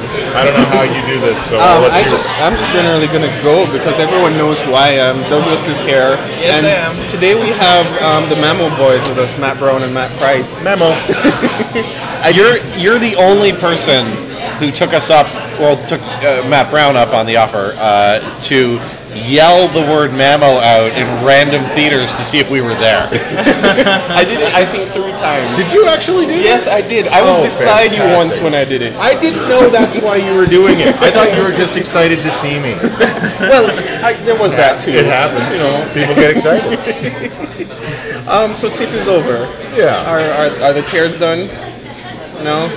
I don't know how you do this, so I'll let you. I'm just generally gonna go because everyone knows who I am. Douglas is here, Yes, and I am. today we have the Memo Boys with us, Matt Brown and Matt Price. Memo. You're the only person who took Matt Brown up on the offer to yell the word Mamo out in random theaters to see if we were there. I did it, I think, 3 times. Did you actually do it? Yes, I did. I was beside fantastic. you once when I did it. I didn't know that's why you were doing it. I thought you were just excited to see me. Well, there was that too. It happens. People get excited. So TIFF is over. Yeah. Are the tears done? No.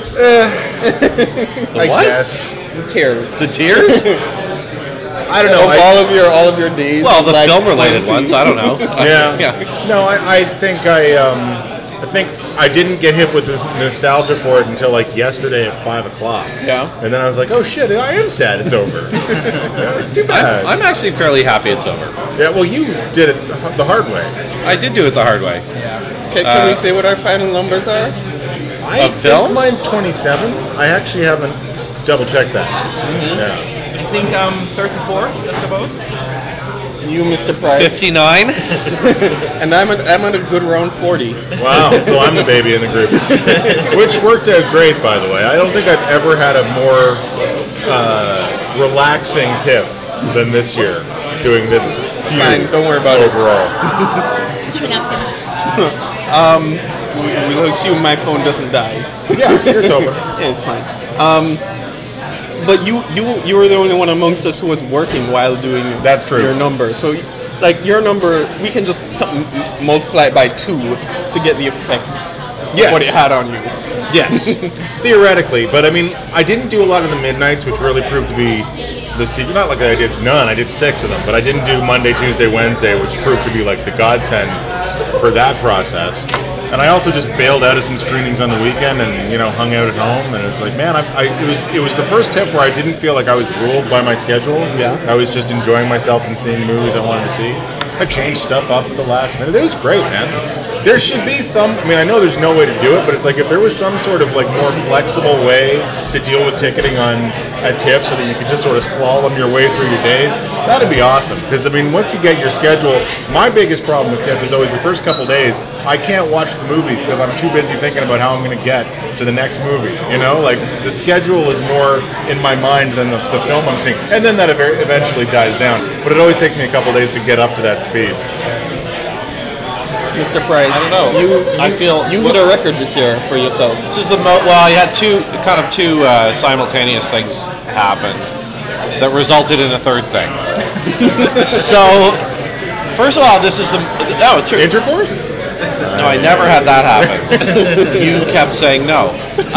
I what? guess. The tears. The tears? I don't know. All of your days. Well, the like film-related 20. ones. I don't know. Yeah. No, I think I didn't get hit with this nostalgia for it until like yesterday at 5:00. Yeah. And then I was like, oh shit, I am sad it's over. Yeah, it's too bad. I'm actually fairly happy it's over. Yeah, well, you did it the hard way. I did do it the hard way. Can we say what our final numbers are? I Of think films? mine's 27. I actually haven't double-checked that. Mm-hmm. Yeah. I think I'm 34, just about. You, Mr. Price. 59. And I'm at a good round 40. Wow, so I'm the baby in the group. Which worked out great, by the way. I don't think I've ever had a more relaxing TIFF than this year, doing this feud. Fine, don't worry about overall. We'll assume my phone doesn't die. Yeah, yours open. Yeah, it's fine. But you were the only one amongst us who was working while doing That's true. your number. So, like, your number, we can just multiply it by 2 to get the effect of what it had on you. Yes, theoretically. But, I mean, I didn't do a lot of the midnights, which really proved to be the secret. Not like I did none. I did 6 of them. But I didn't do Monday, Tuesday, Wednesday, which proved to be, like, the godsend for that process. And I also just bailed out of some screenings on the weekend and, hung out at home. And it was like, man, it was the first TIFF where I didn't feel like I was ruled by my schedule. Yeah. I was just enjoying myself and seeing movies I wanted to see. I changed stuff up at the last minute. It was great, man. There should be I know there's no way to do it, but it's like if there was some sort of like more flexible way to deal with ticketing at TIFF so that you could just sort of slalom your way through your days, that'd be awesome. Because, once you get your schedule, my biggest problem with TIFF is always the first couple days, I can't watch the movies because I'm too busy thinking about how I'm going to get to the next movie. Like the schedule is more in my mind than the film I'm seeing. And then that eventually dies down. But it always takes me a couple days to get up to that speed. Mr. Price, I don't know. I feel you hit a record this year for yourself. This is I had two simultaneous things happen that resulted in a third thing. So, first of all, this is it's true. Intercourse? No, I never had that happen. You kept saying no.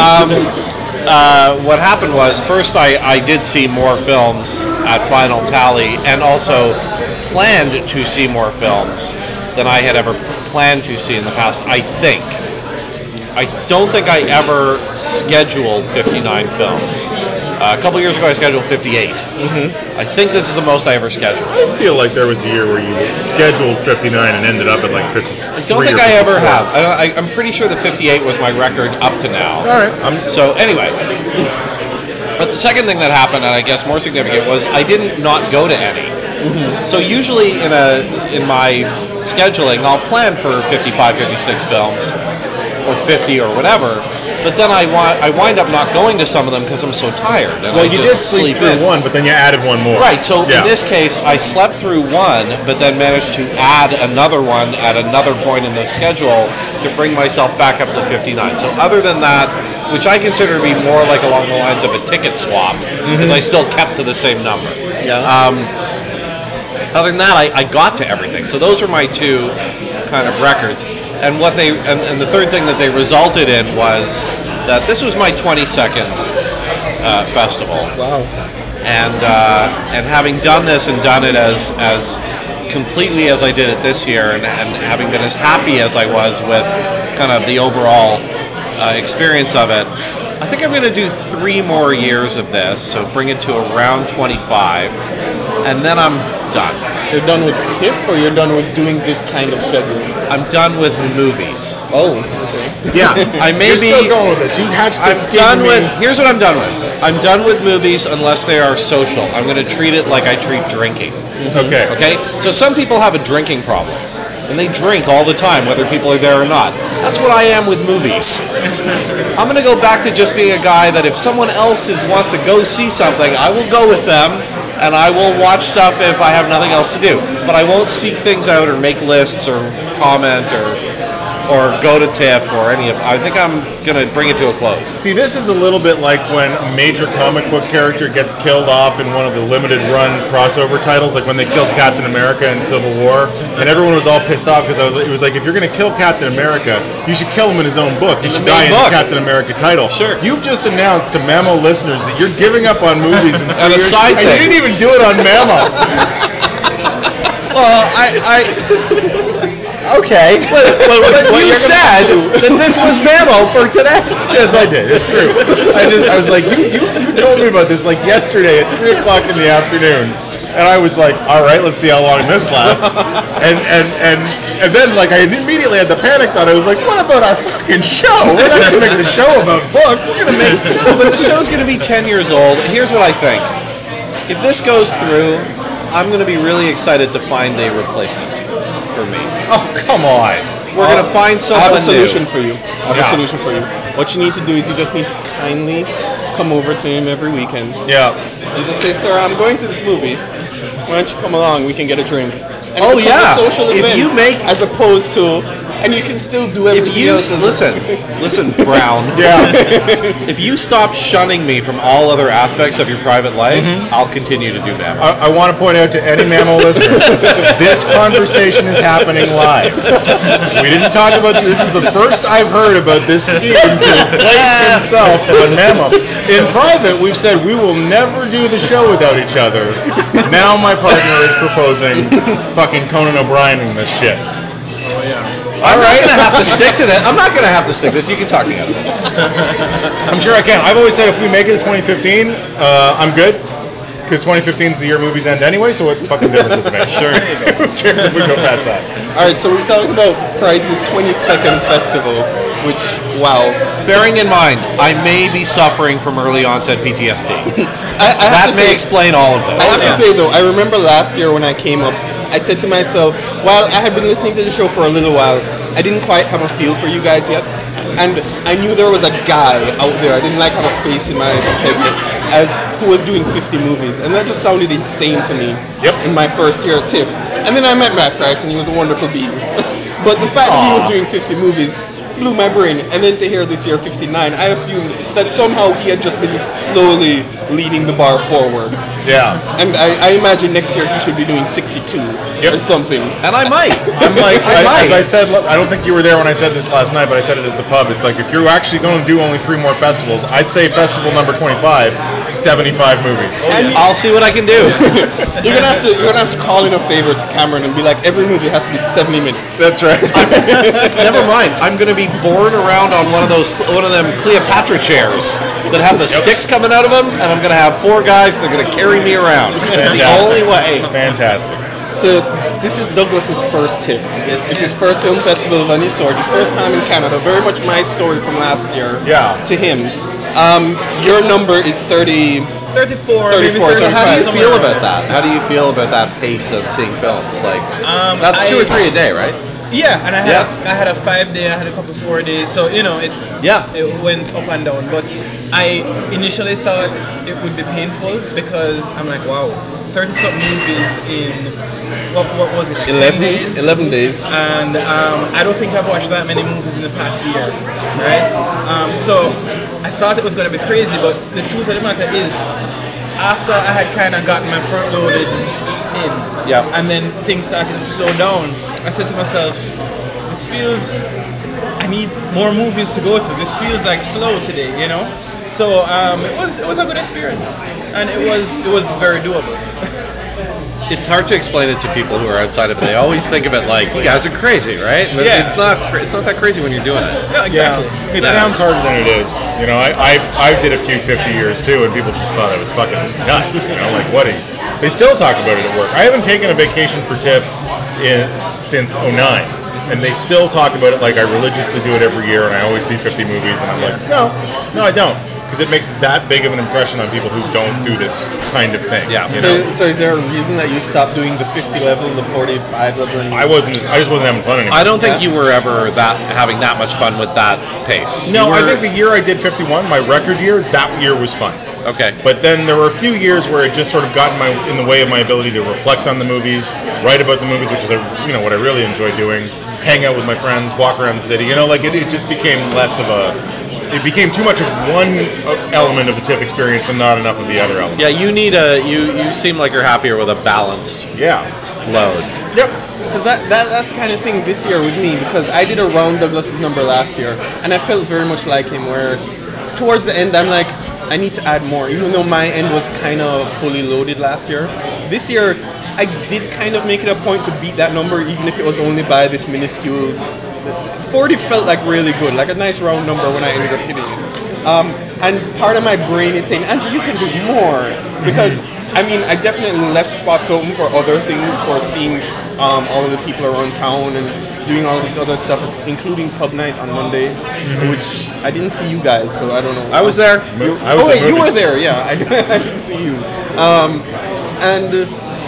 What happened was, first I did see more films at Final Tally, and also planned to see more films than I had ever planned to see in the past, I think. I don't think I ever scheduled 59 films. A couple years ago I scheduled 58. Mm-hmm. I think this is the most I ever scheduled. I feel like there was a year where you scheduled 59 and ended up at like 50. I don't think I ever have. I'm pretty sure the 58 was my record up to now. All right. So anyway, but the second thing that happened, and I guess more significant, was I didn't not go to any. Mm-hmm. So usually in my scheduling, I'll plan for 55, 56 films, or 50 or whatever, but then I wind up not going to some of them because I'm so tired. And well, I you just did sleep through one, but then you added one more. Right, so in this case, I slept through one, but then managed to add another one at another point in the schedule to bring myself back up to 59. So other than that, which I consider to be more like along the lines of a ticket swap, because I still kept to the same number. Yeah. Other than that, I got to everything. So those were my two kind of records. And what and the third thing that they resulted in was that this was my 22nd festival. Wow. And having done this and done it as completely as I did it this year, and having been as happy as I was with kind of the overall experience of it, I think I'm going to do 3 more years of this, so bring it to around 25, and then I'm done. You're done with TIFF, or you're done with doing this kind of schedule? I'm done with movies. Oh, okay. Yeah, I may you're be. still going with this. You hatched the I'm scheme done in me. with. Here's what I'm done with. I'm done with movies unless they are social. I'm going to treat it like I treat drinking. Okay. Okay? So some people have a drinking problem, and they drink all the time, whether people are there or not. That's what I am with movies. I'm going to go back to just being a guy that if someone else wants to go see something, I will go with them, and I will watch stuff if I have nothing else to do. But I won't seek things out or make lists or comment or go to TIFF or any of. I think I'm going to bring it to a close. See, this is a little bit like when a major comic book character gets killed off in one of the limited run crossover titles, like when they killed Captain America in Civil War, and everyone was all pissed off because it was like, if you're going to kill Captain America, you should kill him in his own book. You should die in the Captain America title. Sure. You've just announced to Mammo listeners that you're giving up on movies in 3 And a years, side and thing. you didn't even do it on Mammo. Well, okay. But you said that this was Mammo for today. Yes, I did. It's true. I was like, you told me about this like yesterday at 3 o'clock in the afternoon, and I was like, all right, let's see how long this lasts. And then like I immediately had the panic thought. I was like, what about our fucking show? We're not gonna make the show about books. We're gonna make but the show's gonna be 10 years old. And here's what I think: if this goes through, I'm gonna be really excited to find a replacement for me. Oh, come on. We're gonna find I someone have a solution new. for you. I have Yeah. a solution for you. What you need to do is you just need to kindly come over to him every weekend Yeah. and just say, sir, I'm going to this movie. Why don't you come along? We can get a drink. And Oh, it becomes yeah. a social If event you make- as opposed to, and you can still do everything If you else. listen, Brown. Yeah. If you stop shunning me from all other aspects of your private life, I'll continue to do Mammo. I want to point out to any Mammo listener, this conversation is happening live. We didn't talk about this. Is the first I've heard about this scheme to replace himself on Mammo. In private, we've said we will never do the show without each other. Now my partner is proposing fucking Conan O'Brien in this shit. I'm not gonna have to stick to that. I'm not gonna have to stick to this. You can talk me out of it. I'm sure I can. I've always said if we make it to 2015, I'm good. Because 2015 is the year movies end anyway, so what fucking difference does it make? Sure. Who cares if we go past that? All right, so we talked about Price's 22nd festival, which, wow. Bearing in mind, I may be suffering from early onset PTSD. I have That to may say- explain all of I this. have to say though, I remember last year when I came up, I said to myself, while I had been listening to the show for a little while, I didn't quite have a feel for you guys yet. And I knew there was a guy out there, I didn't like have a face in my head, who was doing 50 movies. And that just sounded insane to me in my first year at TIFF. And then I met Matt Price and he was a wonderful being. But the fact that he was doing 50 movies blew my brain. And then to hear this year 59, I assumed that somehow he had just been slowly leading the bar forward. Yeah. And I imagine next year he should be doing 62 or something. And I might. I'm like, I as I said, I don't think you were there when I said this last night, but I said it at the pub. It's like if you're actually going to do only 3 more festivals, I'd say festival number 25, 75 movies. And I'll see what I can do. you're gonna have to call in a favor to Cameron and be like, every movie has to be 70 minutes. That's right. Never mind. I'm going to be borne around on one of them Cleopatra chairs that have the sticks coming out of them, and I'm going to have 4 guys that are going to carry me around. It's the only way. Fantastic. So this is Douglas's first TIFF. It's his first film festival of any sort. His first time in Canada. Very much my story from last year. Yeah. To him. Your number is 30. 34. 34, Maybe so How do you somewhere feel around about that? How do you feel about that pace of seeing films? Like, that's 2 or 3 a day, right? Yeah, and I had a 5-day, I had a couple 4 days, so it went up and down. But I initially thought it would be painful because I'm like, wow, 30-something movies in what was it? Like 10 days? 11 days. And I don't think I've watched that many movies in the past year, right? So I thought it was going to be crazy, but the truth of the matter is, after I had kind of gotten my front loaded in, and then things started to slow down, I said to myself, I need more movies to go to. This feels like slow today, you know? So it was a good experience, and it was very doable. It's hard to explain it to people who are outside of it. They always think of it like, you guys are crazy, right? But Yeah. it's not that crazy when you're doing it. Yeah, exactly. Yeah, it sounds harder than it is. You know, I did a few 50 years too, and people just thought I was fucking nuts. You know, like what? They still talk about it at work. I haven't taken a vacation for TIFF since '09, and they still talk about it like I religiously do it every year, and I always see 50 movies, and I'm like, no, I don't. Because it makes that big of an impression on people who don't do this kind of thing. Yeah. You know? So is there a reason that you stopped doing the 50 level, the 45 level? And I just wasn't having fun anymore. I don't think you were ever having that much fun with that pace. No, I think the year I did 51, my record year, that year was fun. Okay. But then there were a few years where it just sort of got in the way of my ability to reflect on the movies, write about the movies, which is what I really enjoy doing, hang out with my friends, walk around the city. You know, like it just became less of it became too much of one element of the TIFF experience and not enough of the other elements. Yeah, you need you seem like you're happier with a balanced load. Yep. Because that's the kind of thing this year with me, because I did around Douglas's number last year, and I felt very much like him, where towards the end I'm like, I need to add more, even though my end was kind of fully loaded last year. This year, I did kind of make it a point to beat that number, even if it was only by this minuscule. 40 felt like really good, like a nice round number when I ended up hitting it. And part of my brain is saying, Andrew, you can do more, because I mean, I definitely left spots open for other things, for seeing all of the people around town and doing all of this other stuff, including pub night on Monday, which I didn't see you guys, so I don't know. I was there. You were there, yeah. I didn't see you. And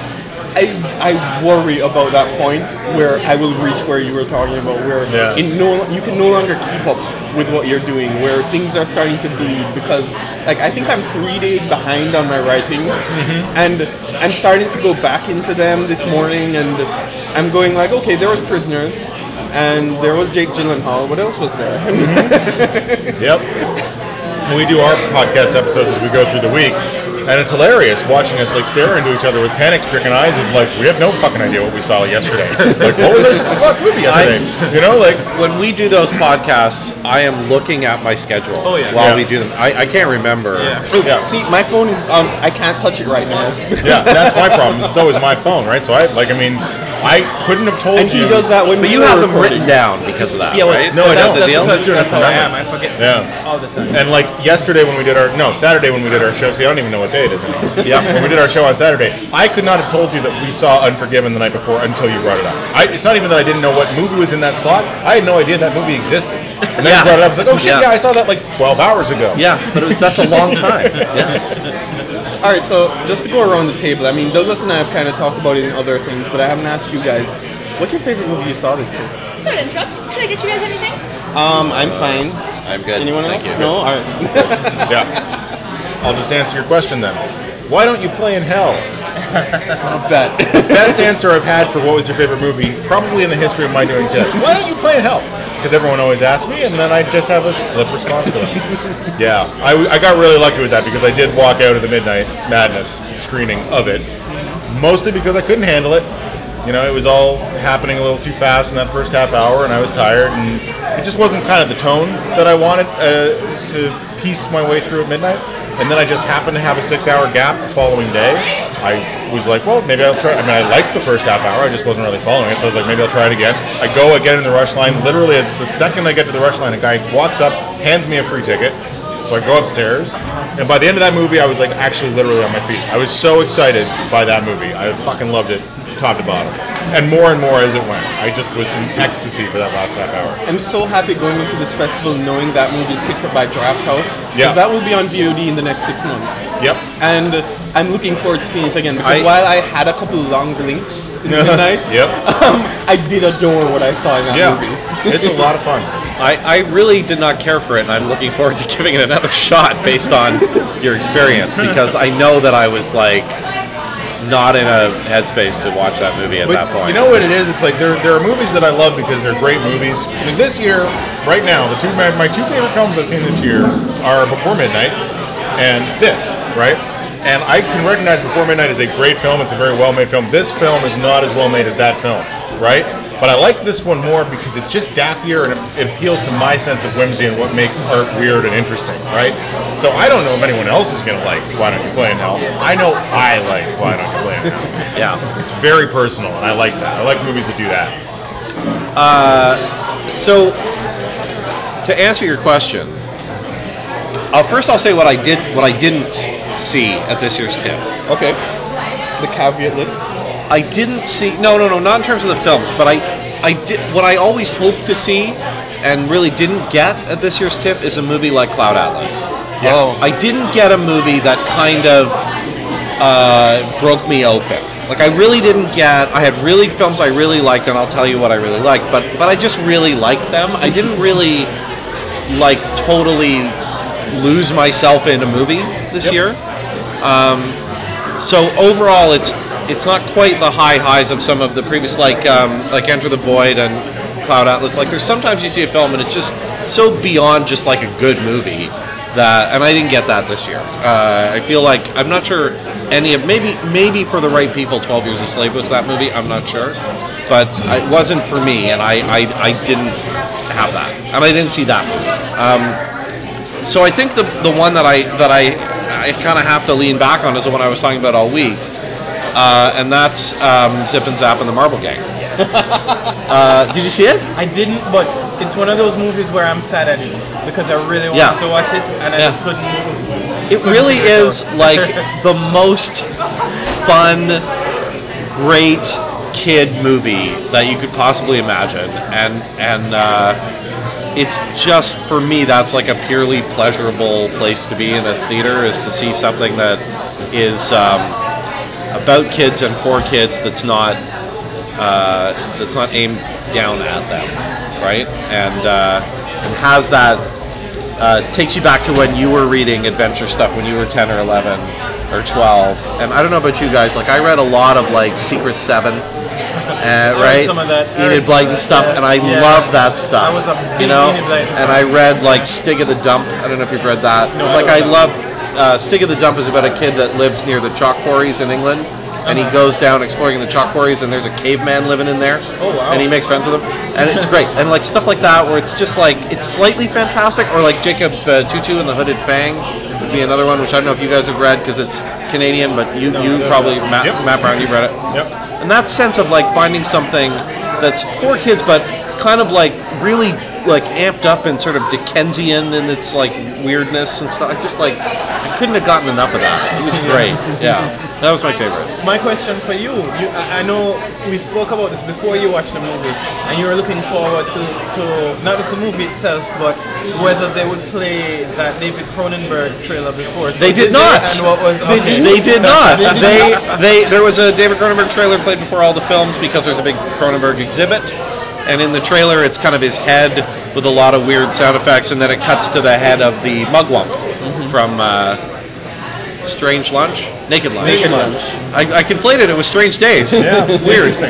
I worry about that point where I will reach where you were talking about, where you can no longer keep up with what you're doing, where things are starting to bleed, because like I think I'm 3 days behind on my writing, and I'm starting to go back into them this morning, and I'm going like, okay, there was Prisoners, and there was Jake Gyllenhaal. What else was there? Yep. And we do our podcast episodes as we go through the week, and it's hilarious watching us like stare into each other with panic-stricken eyes of like, we have no fucking idea what we saw yesterday. Like, what was our 6 o'clock movie yesterday? When we do those podcasts, I am looking at my schedule while we do them. I can't remember. Yeah. See, my phone is I can't touch it right now. Yeah, that's my problem. So is my phone, right? So I couldn't have told you. And he does that when But you have them written down because of that, right? No, I don't. That's how I am. I forget things all the time. And like Saturday when we did our show, see, I don't even know what day it is anymore. Yeah. When we did our show on Saturday, I could not have told you that we saw Unforgiven the night before until you brought it up. It's not even that I didn't know what movie was in that slot. I had no idea that movie existed. And then you brought it up. I was like, oh shit, I saw that like 12 hours ago. Yeah, but that's a long time. Yeah. All right, so just to go around the table, I mean, Douglas and I have kind of talked about it in other things, but I haven't asked you guys, what's your favorite movie you saw this time? Sorry to interrupt. Can I get you guys anything? I'm fine. I'm good. Anyone else? Thank you. No? All right. Yeah. I'll just answer your question then. Why don't you play in hell? Bet. Best answer I've had for what was your favorite movie, probably in the history of my doing TIFF. Why don't you play in hell? Because everyone always asks me, and then I just have this flip response for them. Yeah, I got really lucky with that because I did walk out of the Midnight Madness screening of it, mostly because I couldn't handle it. You know, it was all happening a little too fast in that first half hour, and I was tired, and it just wasn't kind of the tone that I wanted to piece my way through at midnight. And then I just happened to have a 6-hour gap the following day. I was like, well, maybe I'll try. I mean, I liked the first half hour. I just wasn't really following it. So I was like, maybe I'll try it again. I go again in the rush line. Literally, the second I get to the rush line, a guy walks up, hands me a free ticket. So I go upstairs. And by the end of that movie, I was like actually literally on my feet. I was so excited by that movie. I fucking loved it, top to bottom. And more as it went. I just was in ecstasy for that last half hour. I'm so happy going into this festival knowing that movie's picked up by Draft House. Yeah. Because that will be on VOD in the next 6 months. Yep. And I'm looking forward to seeing it again. Because while I had a couple long blinks in the midnight, Yep. I did adore what I saw in that movie. It's a lot of fun. I really did not care for it, and I'm looking forward to giving it another shot based on your experience, because I know that I was like not in a headspace to watch that movie at that point. You know what it is? It's like there are movies that I love because they're great movies. I mean, this year, right now, my two favorite films I've seen this year are Before Midnight and this, right? And I can recognize Before Midnight is a great film. It's a very well-made film. This film is not as well-made as that film, right? But I like this one more because it's just dappier and it appeals to my sense of whimsy and what makes art weird and interesting, right? So I don't know if anyone else is going to like Why Don't You Play in Hell. I know I like Why Don't You Play in Hell. Yeah. It's very personal, and I like that. I like movies that do that. So, to answer your question, first I'll say what I didn't see at this year's TIFF. Okay. The caveat list. I didn't see. No, not in terms of the films, but I did. What I always hoped to see, and really didn't get at this year's TIFF, is a movie like Cloud Atlas. Yeah. Oh. I didn't get a movie that kind of broke me open. Like I really didn't get. I had really films I really liked, and I'll tell you what I really liked. But I just really liked them. I didn't really like totally lose myself in a movie this year. So overall, it's not quite the high highs of some of the previous, like Enter the Void and Cloud Atlas. Like there's sometimes you see a film and it's just so beyond just like a good movie that, and I didn't get that this year. I feel like I'm not sure any of maybe for the right people, 12 Years a Slave was that movie. I'm not sure, but it wasn't for me, and I didn't have that, and I didn't see that movie. So I think the one that I kind of have to lean back on is the one I was talking about all week, and that's Zip and Zap and the Marble Gang. Did you see it? I didn't, but it's one of those movies where I'm sad I didn't, because I really wanted to watch it and I just couldn't. It really is like the most fun, great kid movie that you could possibly imagine, and it's just, for me, that's like a purely pleasurable place to be in a theater, is to see something that is about kids and for kids that's not aimed down at them, right? And has that takes you back to when you were reading adventure stuff when you were 10 or 11 or 12. And I don't know about you guys, like I read a lot of like Secret Seven, right? Some of that. Enid Blyton stuff, and I love that stuff. I was a big you know, Enid Blyton fan. and I read like Stig of the Dump. I don't know if you've read that. No, like I I don't. love Stig of the Dump is about a kid that lives near the chalk quarries in England. And he goes down exploring the chalk quarries, and there's a caveman living in there. Oh, wow. And he makes friends with him, and it's great. And like stuff like that, where it's just like it's slightly fantastic, or like Jacob Tutu and the Hooded Fang would be another one, which I don't know if you guys have read because it's Canadian, but you probably Matt Brown, you've read it. Yep. And that sense of like finding something that's for kids, but kind of like really like amped up and sort of Dickensian in its like weirdness and stuff. I couldn't have gotten enough of that. It was great. Yeah, that was my favorite. My question for you, I know we spoke about this before you watched the movie, and you were looking forward to not just the movie itself, but whether they would play that David Cronenberg trailer before. So They did not. And what was They did not. There was a David Cronenberg trailer played before all the films because there's a big Cronenberg exhibit. And in the trailer, it's kind of his head with a lot of weird sound effects, and then it cuts to the head of the Mugwump from Strange Lunch? Naked Lunch. Naked Lunch. I conflated it with Strange Days. Yeah, Weird. interesting.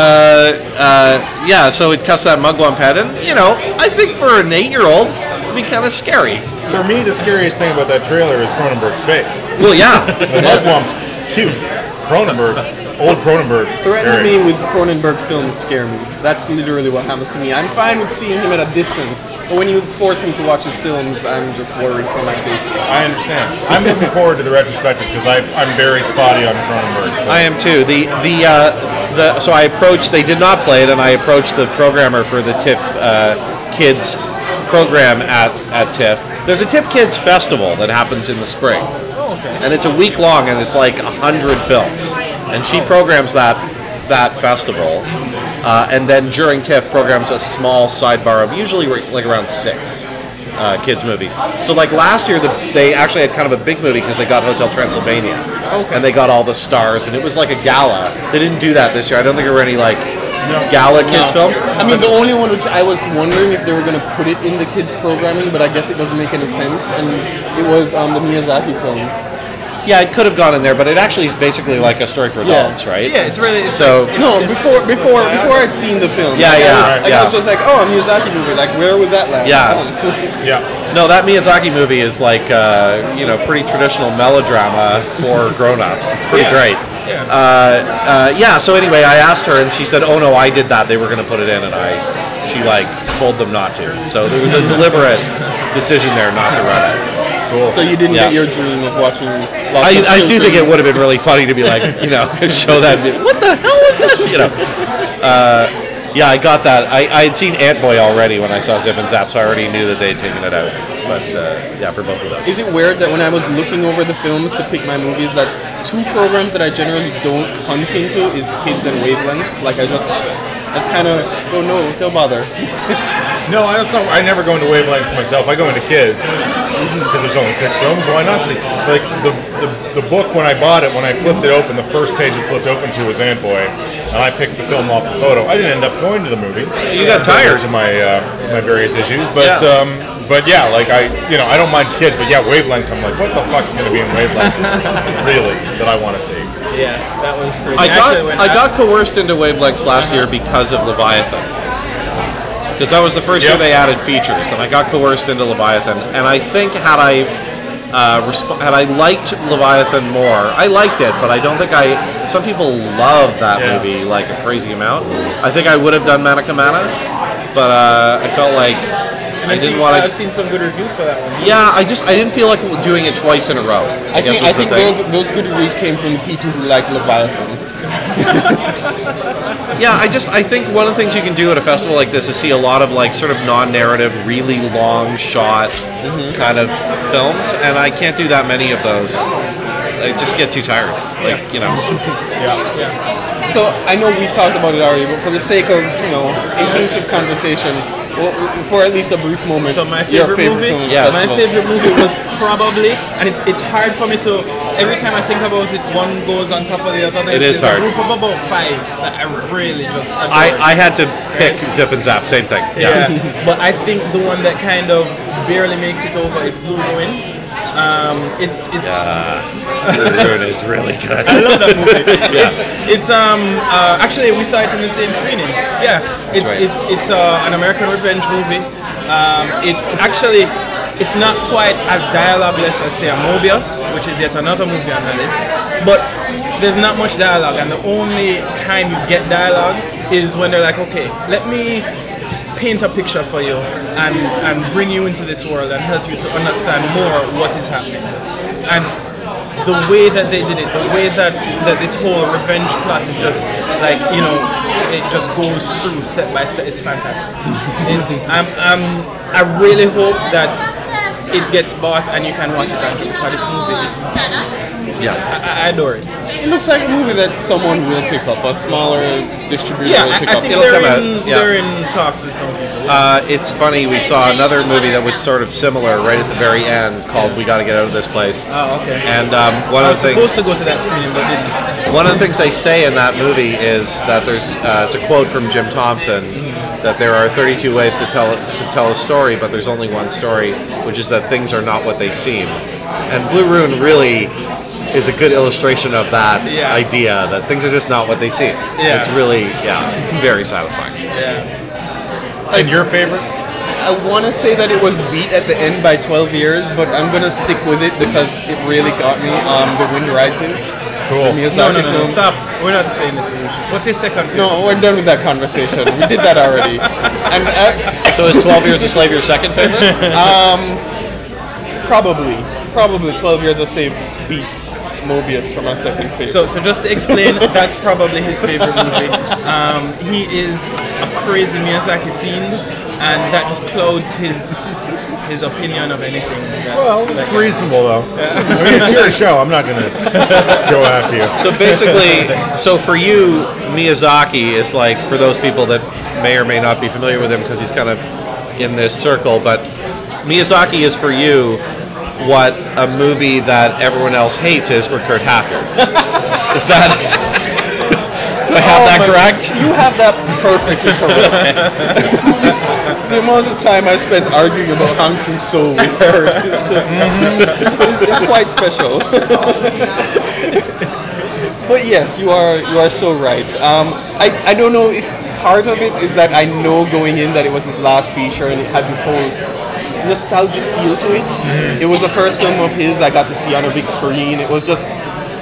Yeah, so it cuts that Mugwump head, and, you know, I think for an 8-year-old, it'd be kind of scary. For me, the scariest thing about that trailer is Cronenberg's face. Well, yeah. The Mugwump's cute. Old Cronenberg. Threatening scary. me with Cronenberg films scare me. That's literally what happens to me. I'm fine with seeing him at a distance, but when you force me to watch his films, I'm just worried for my safety. I understand. I'm looking forward to the retrospective because I'm very spotty on Cronenberg. So. I am too. So I approached. They did not play it, and I approached the programmer for the TIFF Kids program at TIFF. There's a TIFF Kids festival that happens in the spring, and it's a week long, and it's like 100 films, and she programs that festival, and then during TIFF programs a small sidebar of usually like around 6 kids movies. So like last year they actually had kind of a big movie because they got Hotel Transylvania, and they got all the stars, and it was like a gala. They didn't do that this year. I don't think there were any like gala kids films. I mean, the only one which I was wondering if they were going to put it in the kids programming, but I guess it doesn't make any sense, and it was the Miyazaki film. Yeah, it could have gone in there, but it actually is basically like a story for adults, right? Yeah, it's really. So Before I'd seen the film. Yeah, I was just like, oh, a Miyazaki movie. Like, where would that land? Yeah. Yeah. No, that Miyazaki movie is like pretty traditional melodrama for grown-ups. It's pretty great. Yeah. So anyway, I asked her, and she said, "Oh no, I did that. They were going to put it in, and she like told them not to. So there was a deliberate decision there not to run it." Cool. So you didn't Yeah. get your dream of watching. I do think it would have been really funny to be like, show that. What the hell was that? Yeah, I got that. I had seen Ant Boy already when I saw Zip and Zap, so I already knew that they had taken it out. But yeah, for both of those. Is it weird that when I was looking over the films to pick my movies, that two programs that I generally don't hunt into is Kids and Wavelengths? Like I just kind of go, no, don't bother. No, I never go into wavelengths myself. I go into kids because there's only 6 films. Why not see? Like the book when I bought it, when I flipped it open, the first page it flipped open to was Ant Boy, and I picked the film off the photo. I didn't end up going to the movie. You got tired of my various issues, but yeah, like I don't mind kids, but yeah, wavelengths. I'm like, what the fuck's going to be in wavelengths? Really, that I want to see. Yeah, that was crazy. I got coerced into Wavelengths last year because of Leviathan. Because that was the first year they added features, and I got coerced into Leviathan. And I think had I liked Leviathan more, I liked it, but I don't think some people love that movie like a crazy amount. I think I would have done Manaka-Mana, but I felt like I didn't want to. I've seen some good reviews for that one. Yeah, I didn't feel like doing it twice in a row. I think those good reviews came from the people who like Leviathan. Yeah, I think one of the things you can do at a festival like this is see a lot of like sort of non-narrative, really long shot kind of films, and I can't do that many of those. I just get too tired. Yeah. So I know we've talked about it already, but for the sake of inclusive conversation, for at least a brief moment, So my your favorite movie, film Yes. my festival. favorite movie was probably, and it's hard for me to. Every time I think about it, one goes on top of the other. It is There's hard. a group of about 5 that I really just adore. I had to pick Zip and Zap, same thing. Yeah, but I think the one that kind of barely makes it over is Blue Ruin. It's Ruin is really good. I love that movie. Yeah. It's actually we saw it in the same screening. Yeah, it's right. it's an American revenge movie. It's not quite as dialogueless as say a Mobius, which is yet another movie on the list. But there's not much dialogue, and the only time you get dialogue is when they're like, okay, let me paint a picture for you and bring you into this world and help you to understand more what is happening. And the way that they did it, the way that this whole revenge plot is just like, it just goes through step by step. It's fantastic. I really hope that it gets bought and you can watch it again, because this movie is I adore it. It looks like a movie that someone will pick up, a smaller distributor Yeah, will pick I up. think It'll come out, they're in talks with some people. Yeah. It's funny, we saw another movie that was sort of similar right at the very end called We Gotta Get Out of This Place. Oh, okay. And I was supposed to go to that screening, but didn't. one of the things they say in that movie is that there's it's a quote from Jim Thompson that there are 32 ways to tell a story, but there's only one story, which is that things are not what they seem. And Blue Ruin really is a good illustration of that idea that things are just not what they seem. Yeah. It's really very satisfying. Yeah. And your favorite? I want to say that it was beat at the end by 12 years, but I'm going to stick with it because it really got me. The Wind Rises. Cool. The Miyazaki No, film. stop. We're not saying this, Lucius. What's your second film? No, we're done with that conversation. We did that already. And So is 12 Years a Slave your second favorite? probably 12 Years a Slave beats Mobius for my second favorite. So just to explain, that's probably his favorite movie. He is a crazy Miyazaki fiend, and that just clouds his opinion of anything. Well, it's reasonable though. I mean, it's your show. I'm not gonna go after you. So basically, for you, Miyazaki is like, for those people that may or may not be familiar with him because he's kind of in this circle, but Miyazaki is for you what a movie that everyone else hates is for Kurt Hafford. Is that... Do I have that correct? You have that perfectly correct. The amount of time I spent arguing about Hang Sing Soul with Kurt is just it's quite special. But yes, you are so right. I don't know if part of it is that I know going in that it was his last feature and it had this whole nostalgic feel to it. It was the first film of his I got to see on a big screen. It was just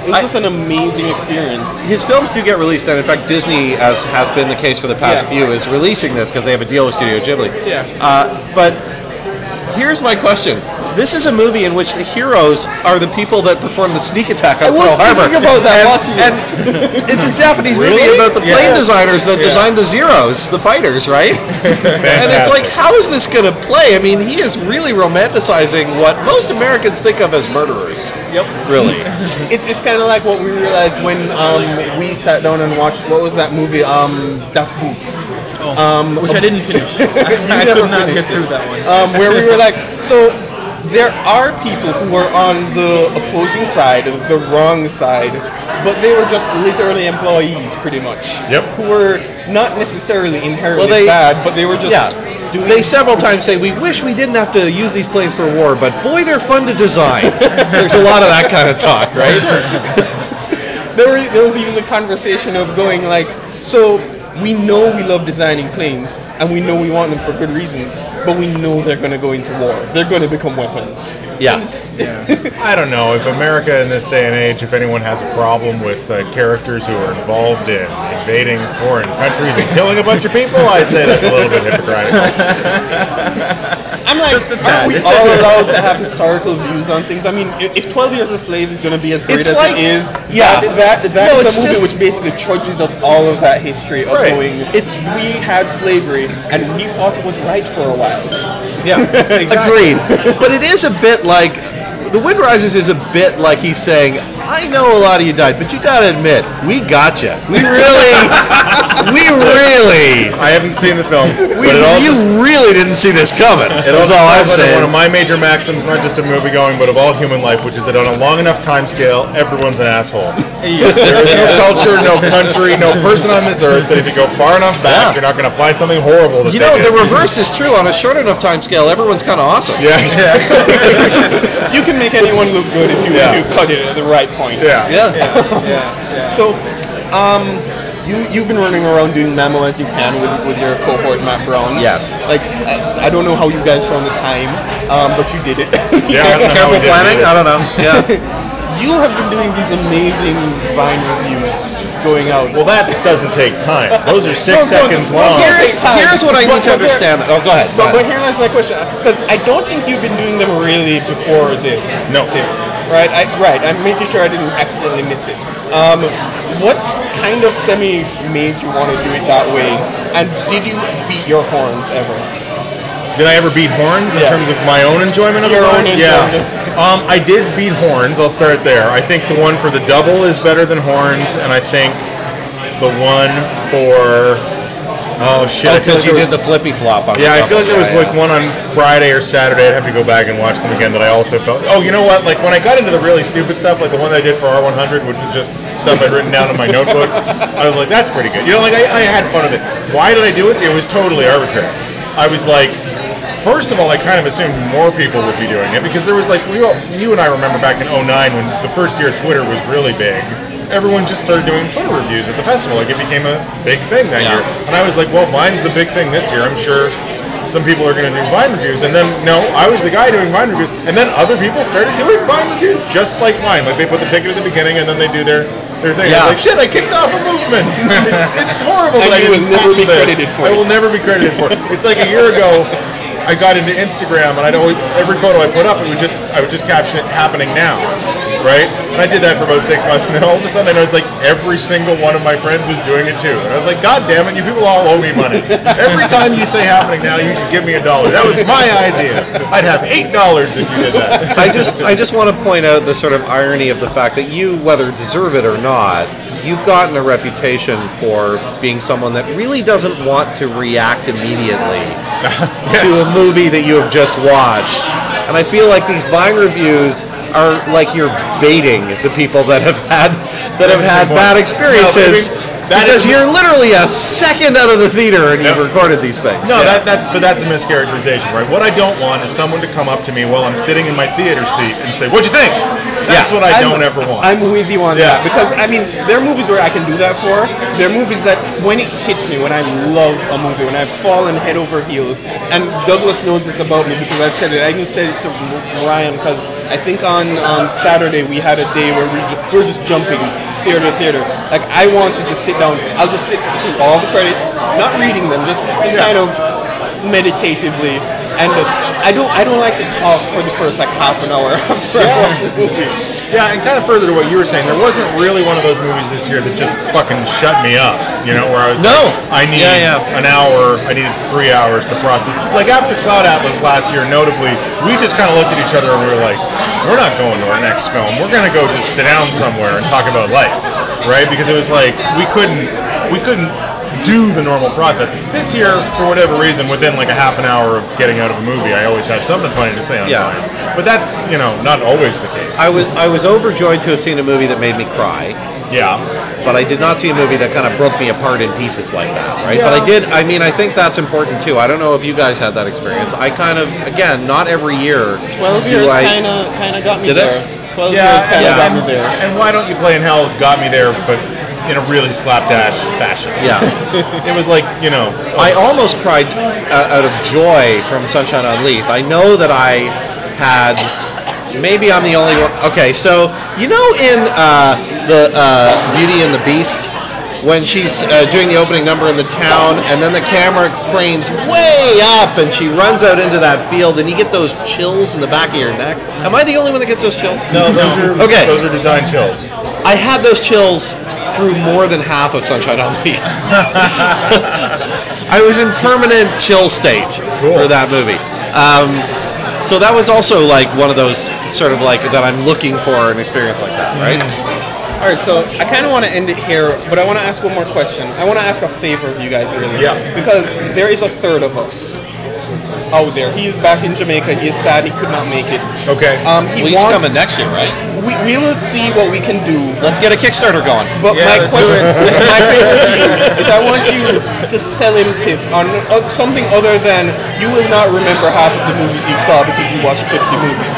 It was just an amazing experience. His films do get released, and in fact, Disney, as has been the case for the past few, is releasing this because they have a deal with Studio Ghibli. Yeah. But here's my question. This is a movie in which the heroes are the people that perform the sneak attack on Pearl Harbor. I was thinking about that watching it. And it's a Japanese movie about the plane designers that designed the Zeros, the fighters, right? And it's like, how is this going to play? I mean, he is really romanticizing what most Americans think of as murderers. Yep. Really. It's kind of like what we realized when we sat down and watched, what was that movie, Das Boot. Which I didn't finish. I could not get through that one. Where we were like, so there are people who are on the opposing side, the wrong side, but they were just literally employees, pretty much. Yep. Who were not necessarily inherently bad, but they were just doing. They several times say, we wish we didn't have to use these planes for war, but boy, they're fun to design. There's a lot of that kind of talk, right? There was even the conversation of going like, so we know we love designing planes, and we know we want them for good reasons, but we know they're going to go into war. They're going to become weapons. Yeah. I don't know. If America in this day and age, if anyone has a problem with characters who are involved in invading foreign countries and killing a bunch of people, I'd say that's a little bit hypocritical. I'm like, are we all allowed to have historical views on things? I mean, if 12 Years a Slave is going to be as great as it is, that is a movie which basically trudges up all of that history of going, we had slavery, and we thought it was right for a while. Yeah, agreed. But it is a bit like, The Wind Rises is a bit like he's saying, I know a lot of you died, but you gotta admit, we got you. We really. I haven't seen the film. You really didn't see this coming. It was all I'm saying. One of my major maxims, not just of movie going, but of all human life, which is that on a long enough time scale, everyone's an asshole. There is no culture, no country, no person on this earth that if you go far enough back, you're not going to find something horrible. You know, the reverse is true. On a short enough time scale, everyone's kind of awesome. Yeah. You can make anyone look good if you cut it at the right point. Yeah. So, you've been running around doing Mamo as you can with your cohort Matt Brown. Yes. Like, I don't know how you guys found the time, but you did it. Careful planning. I don't know. Yeah. You have been doing these amazing Vine reviews going out. Well, that doesn't take time. Those are 6 seconds long. Here's what I need to understand. Go ahead. But here's my question, because I don't think you've been doing them really before this. No. Tim. Right. I'm making sure I didn't accidentally miss it. What kind of made you want to do it that way? And did you beat your horns ever? Did I ever beat horns in terms of my own enjoyment of your the own Vine? enjoyment? I did beat horns. I'll start there. I think the one for the double is better than horns, and I think the one for because you did the flippy flop on. Yeah, I feel like there was like one on Friday or Saturday. I'd have to go back and watch them again. That I also felt. Oh, you know what? Like when I got into the really stupid stuff, like the one that I did for R100, which was just stuff I'd written down in my notebook, I was like, that's pretty good. You know, like I had fun of it. Why did I do it? It was totally arbitrary. I was like. First of all, I kind of assumed more people would be doing it because there was like, you and I remember back in 2009 when the first year Twitter was really big, everyone just started doing Twitter reviews at the festival. Like it became a big thing that year. And I was like, well, Vine's the big thing this year. I'm sure some people are going to do Vine reviews. And then, no, I was the guy doing Vine reviews. And then other people started doing Vine reviews just like mine. Like they put the ticket at the beginning and then they do their thing. Yeah. I was like, shit, I kicked off a movement. It's horrible that I didn't will never be credited for it. I will never be credited for it. It's like a year ago. I got into Instagram, and every photo I put up, I would just caption it "happening now," right? And I did that for about 6 months, and then all of a sudden I noticed like every single one of my friends was doing it too, and I was like, God damn it, you people all owe me money. Every time you say "happening now," you should give me $1. That was my idea. I'd have $8 if you did that. I just want to point out the sort of irony of the fact that you, whether deserve it or not, you've gotten a reputation for being someone that really doesn't want to react immediately to a movie that you have just watched. And I feel like these Vine reviews are like you're baiting the people that have had bad experiences Because you're literally a second out of the theater and you've recorded these things. No, that's a mischaracterization, right? What I don't want is someone to come up to me while I'm sitting in my theater seat and say, "What'd you think?" That's what I don't ever want. I'm with you on that because I mean there are movies where I can do that for. There are movies that when it hits me, when I love a movie, when I've fallen head over heels, and Douglas knows this about me because I've said it. I even said it to Ryan because I think on Saturday we had a day where we were just jumping theater to theater. Like I wanted to sit down. I'll just sit through all the credits, not reading them, just kind of meditatively. And I don't like to talk for the first like half an hour after I watch the movie. Yeah, and kind of further to what you were saying, there wasn't really one of those movies this year that just fucking shut me up, you know, where I was I need an hour, I needed 3 hours to process. Like after Cloud Atlas last year, notably, we just kind of looked at each other and we were like, we're not going to our next film. We're going to go just sit down somewhere and talk about life, right? Because it was like we couldn't do the normal process. This year, for whatever reason, within like a half an hour of getting out of a movie, I always had something funny to say on time. But that's, you know, not always the case. I was overjoyed to have seen a movie that made me cry. Yeah. But I did not see a movie that kind of broke me apart in pieces like that, right? Yeah. But I think that's important too. I don't know if you guys had that experience. I kind of, again, not every year. 12 years kind of got me Did there. it? 12 years kind of got me there. And Why Don't You Play in Hell got me there, but in a really slapdash fashion. Yeah. It was like, you know. I almost cried out of joy from Sunshine on Leith. I know that I had. Maybe I'm the only one. Okay, so you know in the Beauty and the Beast, when she's doing the opening number in the town, and then the camera cranes way up, and she runs out into that field, and you get those chills in the back of your neck. Am I the only one that gets those chills? No. Those are design chills. I had those chills through more than half of Sunshine on Leith. I was in permanent chill state for that movie. So that was also like one of those sort of like that I'm looking for an experience like that, right? All right, so I kind of want to end it here, but I want to ask one more question. I want to ask a favor of you guys, really. Yeah. Because there is a third of us out there. He is back in Jamaica. He is sad he could not make it. Okay. He's coming next year, right? We will see what we can do. Let's get a Kickstarter going. But my question, my favor to you is I want you to sell him tip on something other than you will not remember half of the movies you saw because you watched 50 movies.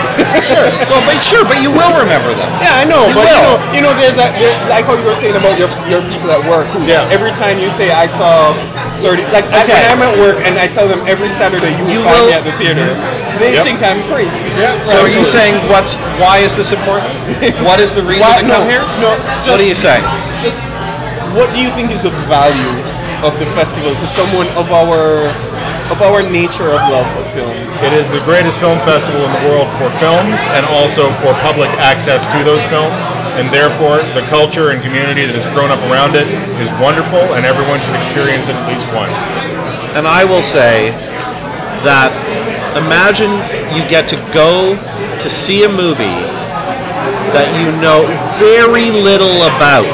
But you will remember them. Yeah, I know. You know, there's like how you were saying about your people at work who every time you say I saw 30, like when I'm at work and I tell them every Saturday you will find me at the theater, they think I'm crazy. Yeah. Right? So are you saying why is this important? What is the reason to come here? No. What are you saying? Just what do you think is the value of the festival to someone of our nature of love of film? It is the greatest film festival in the world for films and also for public access to those films, and therefore the culture and community that has grown up around it is wonderful, and everyone should experience it at least once. And I will say that imagine you get to go to see a movie that you know very little about.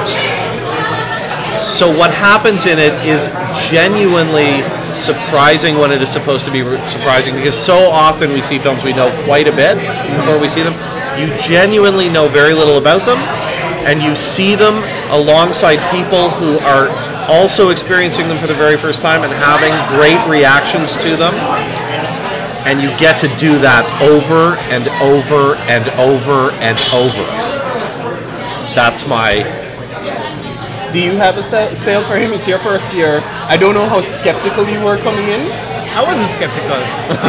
So what happens in it is genuinely surprising when it is supposed to be surprising, because so often we see films we know quite a bit before we see them. You genuinely know very little about them, and you see them alongside people who are also experiencing them for the very first time and having great reactions to them. And you get to do that over and over and over and over. That's my... Do you have a sale for him? It's your first year. I don't know how skeptical you were coming in. I wasn't skeptical.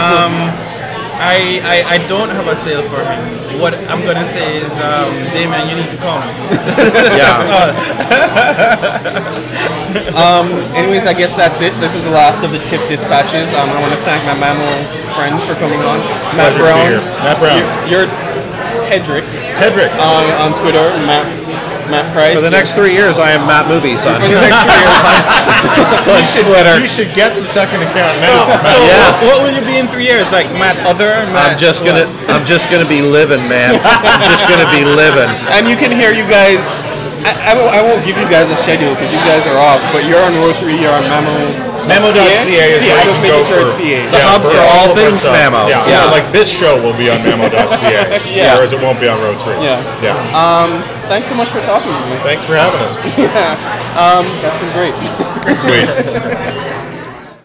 I don't have a sale for him. What I'm gonna say is, Damien, you need to come. Anyways, I guess that's it. This is the last of the TIFF dispatches. I want to thank my mammal friends for coming on. Matt Brown. You're Tedrick. On Twitter. Matt Price. For the next 3 years, I am Matt Movie, son. For the next 3 years, on Twitter. You should get the second account now. What will you be in 3 years? Like Matt Other? I'm just gonna be living, man. I'm just gonna be living. And you can hear you guys. I won't give you guys a schedule because you guys are off. But you're on row 3. You're on Mammal Mamo.ca is CA, where you just can making go sure for, it's CA. The hub for all of our things stuff. Mamo. Yeah, Yeah. like this show will be on Mamo.ca, Yeah. whereas it won't be on Road 3. Yeah. Yeah. Thanks so much for talking to me. Thanks for having us. Yeah. That's been great. Sweet.